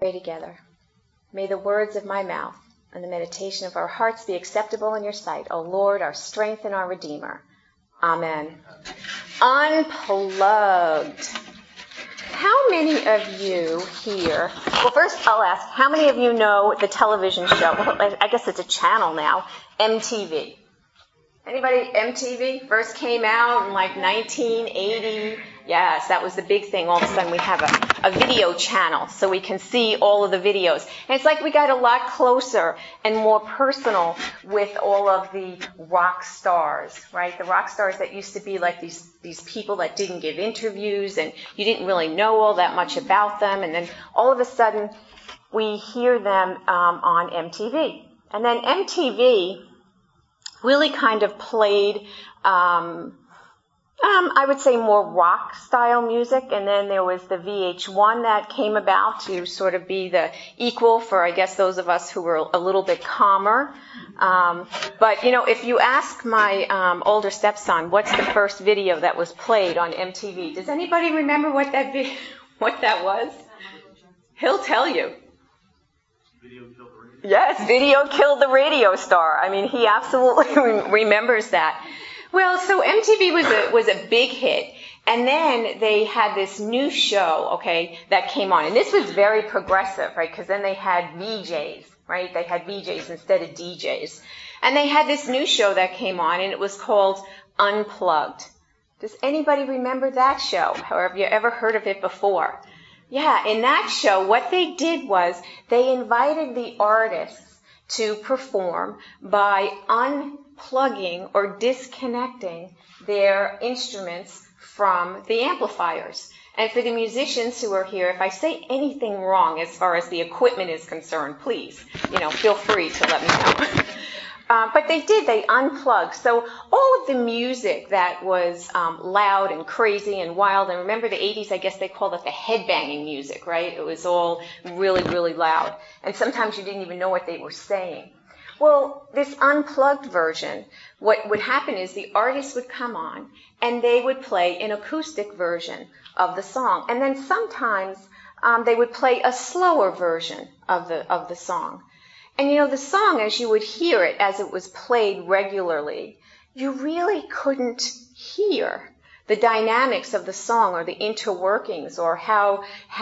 pray together. May the words of my mouth and the meditation of our hearts be acceptable in your sight, O Lord, our strength and our Redeemer. Amen. Unplugged. How many of you here, well, first I'll ask, how many of you know the television show, well, I guess it's a channel now, MTV? Anybody, MTV first came out in like 1980. Yes, that was the big thing. All of a sudden we have a video channel so we can see all of the videos. And it's like we got a lot closer and more personal with all of the rock stars, right? The rock stars that used to be like these people that didn't give interviews and you didn't really know all that much about them. And then all of a sudden we hear them on MTV. And then MTV really kind of played, I would say more rock style music, and then there was the VH1 that came about to sort of be the equal for, I guess, those of us who were a little bit calmer. But, you know, if you ask my older stepson, what's the first video that was played on MTV? Does anybody remember what that was? He'll tell you. Video killed the radio. Yes, video killed the radio star. I mean, he absolutely remembers that. Well, so MTV was a big hit. And then they had this new show, okay, that came on. And this was very progressive, right? Because then they had VJs, right? They had VJs instead of DJs. And they had this new show that came on, and it was called Unplugged. Does anybody remember that show? Or have you ever heard of it before? Yeah, in that show, what they did was they invited the artists to perform by unplugging or disconnecting their instruments from the amplifiers. And for the musicians who are here, if I say anything wrong as far as the equipment is concerned, please, feel free to let me know. But they unplugged. So all of the music that was loud and crazy and wild, and remember the 80s, I guess they called it the headbanging music, right? It was all really, really loud. And sometimes you didn't even know what they were saying. Well, this unplugged version, what would happen is the artist would come on and they would play an acoustic version of the song. And then sometimes they would play a slower version of the song. And the song, as you would hear it as it was played regularly, you really couldn't hear the dynamics of the song or the interworkings or how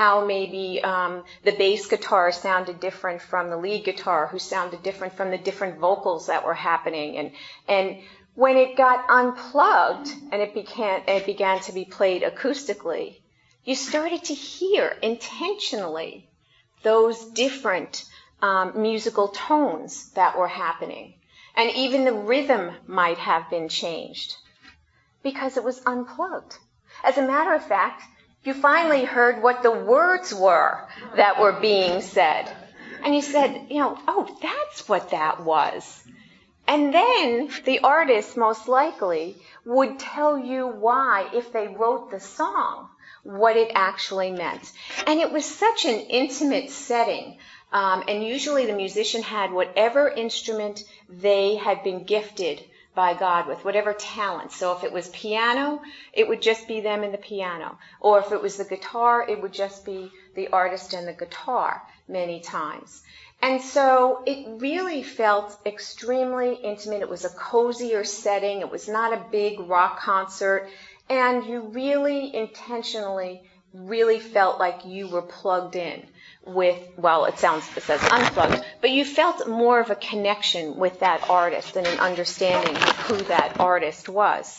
maybe the bass guitar sounded different from the lead guitar, who sounded different from the different vocals that were happening. And when it got unplugged and it began to be played acoustically, you started to hear intentionally those different musical tones that were happening. And even the rhythm might have been changed because it was unplugged. As a matter of fact, you finally heard what the words were that were being said. And you said, oh, that's what that was. And then the artist most likely would tell you why, if they wrote the song, what it actually meant. And it was such an intimate setting. And usually the musician had whatever instrument they had been gifted by God with, whatever talent. So if it was piano, it would just be them and the piano. Or if it was the guitar, it would just be the artist and the guitar many times. And so it really felt extremely intimate. It was a cozier setting. It was not a big rock concert. And you really intentionally really felt like you were plugged in with, it says unplugged, but you felt more of a connection with that artist and an understanding of who that artist was.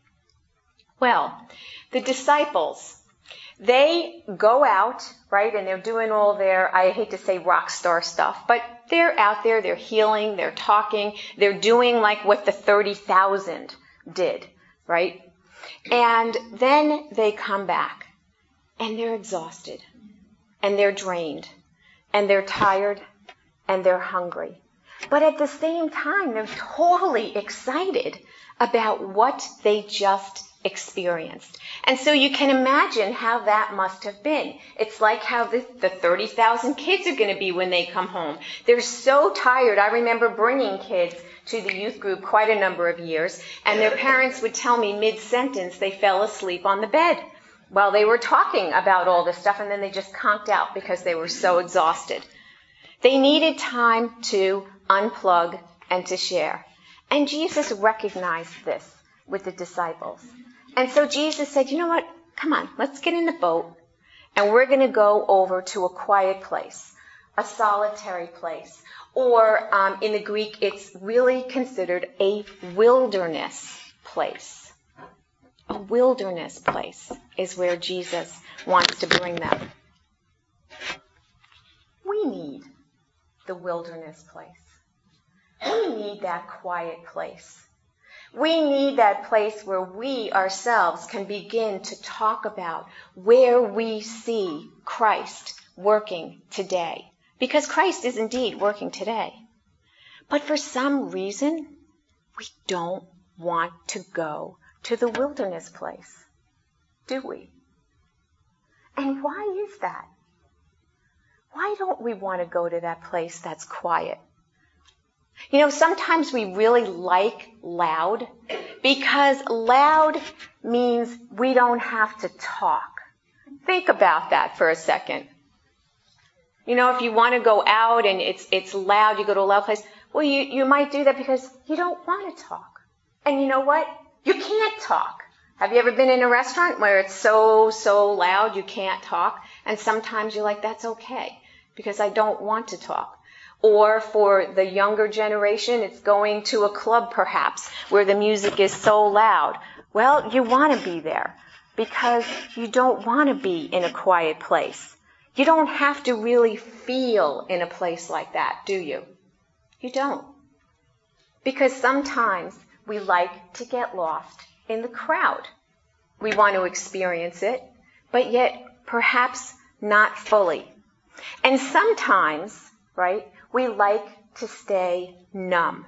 Well, the disciples, they go out, right, and they're doing all their, I hate to say rock star stuff, but they're out there, they're healing, they're talking, they're doing like what the 30,000 did, right? And then they come back and they're exhausted. And they're drained, and they're tired, and they're hungry. But at the same time, they're totally excited about what they just experienced. And so you can imagine how that must have been. It's like how the 30,000 kids are going to be when they come home. They're so tired. I remember bringing kids to the youth group quite a number of years, and their parents would tell me mid-sentence they fell asleep on the bed. while they were talking about all this stuff, and then they just conked out because they were so exhausted. They needed time to unplug and to share. And Jesus recognized this with the disciples. And so Jesus said, you know what? Come on, let's get in the boat, and we're going to go over to a quiet place, a solitary place. Or in the Greek, it's really considered a wilderness place. A wilderness place is where Jesus wants to bring them. We need the wilderness place. We need that quiet place. We need that place where we ourselves can begin to talk about where we see Christ working today. Because Christ is indeed working today. But for some reason, we don't want to go to the wilderness place, do we? And why is that? Why don't we want to go to that place that's quiet? You know, sometimes we really like loud because loud means we don't have to talk. Think about that for a second. You know, if you want to go out and it's loud, you go to a loud place, well, you might do that because you don't want to talk. And you know what? You can't talk. Have you ever been in a restaurant where it's so loud you can't talk? And sometimes you're like, that's okay because I don't want to talk. Or for the younger generation, it's going to a club perhaps where the music is so loud. Well, you want to be there because you don't want to be in a quiet place. You don't have to really feel in a place like that, do you? You don't. Because sometimes we like to get lost in the crowd. We want to experience it, but yet perhaps not fully. And sometimes, right, we like to stay numb.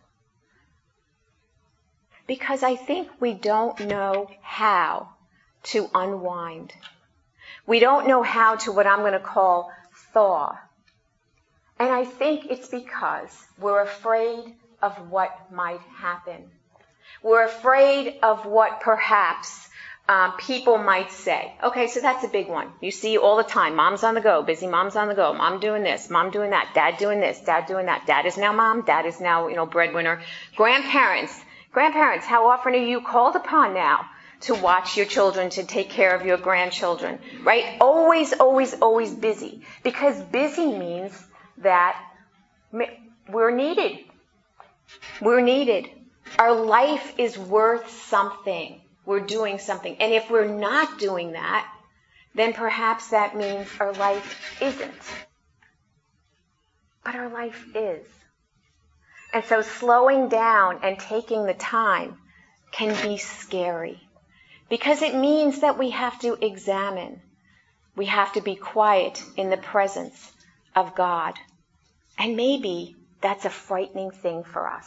Because I think we don't know how to unwind. We don't know how to what I'm going to call thaw. And I think it's because we're afraid of what might happen. We're afraid of what perhaps people might say. Okay, so that's a big one. You see all the time, mom's on the go, busy mom's on the go, mom doing this, mom doing that, dad doing this, dad doing that. Dad is now mom, dad is now, breadwinner. Grandparents, how often are you called upon now to watch your children, to take care of your grandchildren, right? Always, always, always busy. Because busy means that we're needed. We're needed. Our life is worth something. We're doing something. And if we're not doing that, then perhaps that means our life isn't. But our life is. And so slowing down and taking the time can be scary. Because it means that we have to examine. We have to be quiet in the presence of God. And maybe that's a frightening thing for us.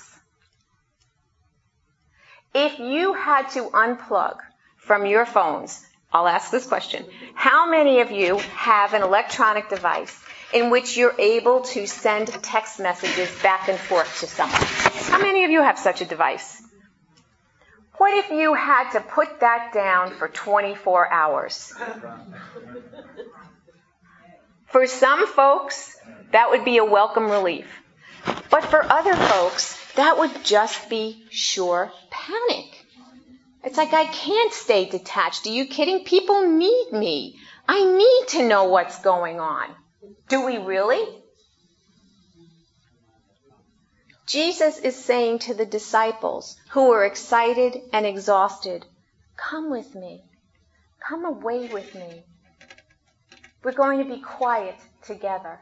If you had to unplug from your phones, I'll ask this question. How many of you have an electronic device in which you're able to send text messages back and forth to someone? How many of you have such a device? What if you had to put that down for 24 hours? For some folks, that would be a welcome relief. But for other folks, that would just be sure panic. It's like, I can't stay detached. Are you kidding? People need me. I need to know what's going on. Do we really? Jesus is saying to the disciples who are excited and exhausted, come with me. Come away with me. We're going to be quiet together.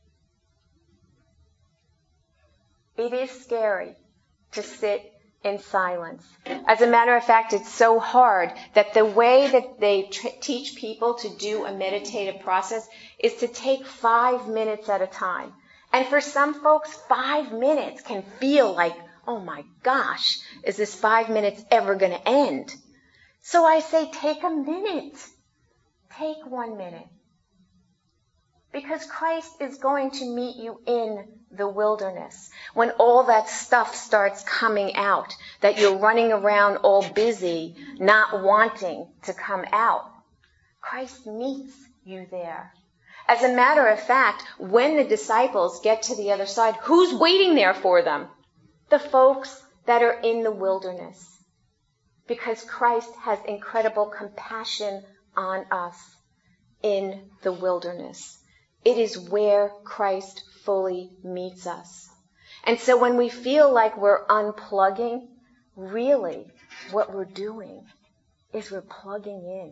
It is scary to sit in silence. As a matter of fact, it's so hard that the way that they teach people to do a meditative process is to take 5 minutes at a time. And for some folks, 5 minutes can feel like, oh my gosh, is this 5 minutes ever going to end? So I say, take a minute. Take 1 minute. Because Christ is going to meet you in the wilderness. When all that stuff starts coming out, that you're running around all busy, not wanting to come out. Christ meets you there. As a matter of fact, when the disciples get to the other side, who's waiting there for them? The folks that are in the wilderness. Because Christ has incredible compassion on us in the wilderness. It is where Christ fully meets us. And so when we feel like we're unplugging, really what we're doing is we're plugging in.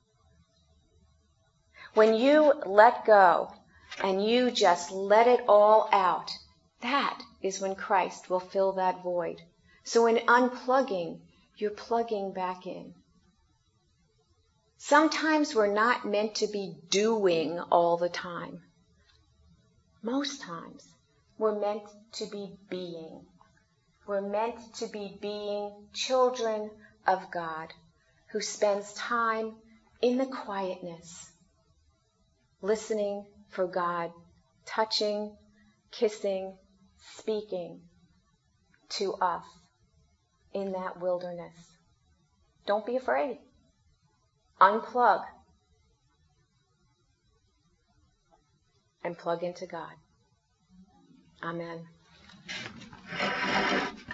When you let go and you just let it all out, that is when Christ will fill that void. So in unplugging, you're plugging back in. Sometimes we're not meant to be doing all the time. Most times, we're meant to be being. We're meant to be being children of God who spends time in the quietness, listening for God, touching, kissing, speaking to us in that wilderness. Don't be afraid. Unplug and plug into God. Amen.